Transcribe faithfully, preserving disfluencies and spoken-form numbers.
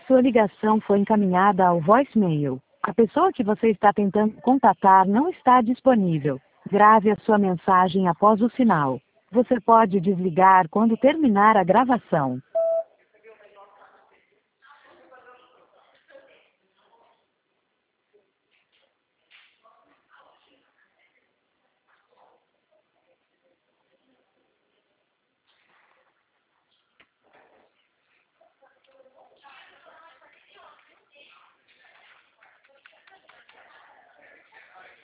Sua ligação foi encaminhada ao voicemail. A pessoa que você está tentando contatar não está disponível. Grave a sua mensagem após o sinal. Você pode desligar quando terminar a gravação.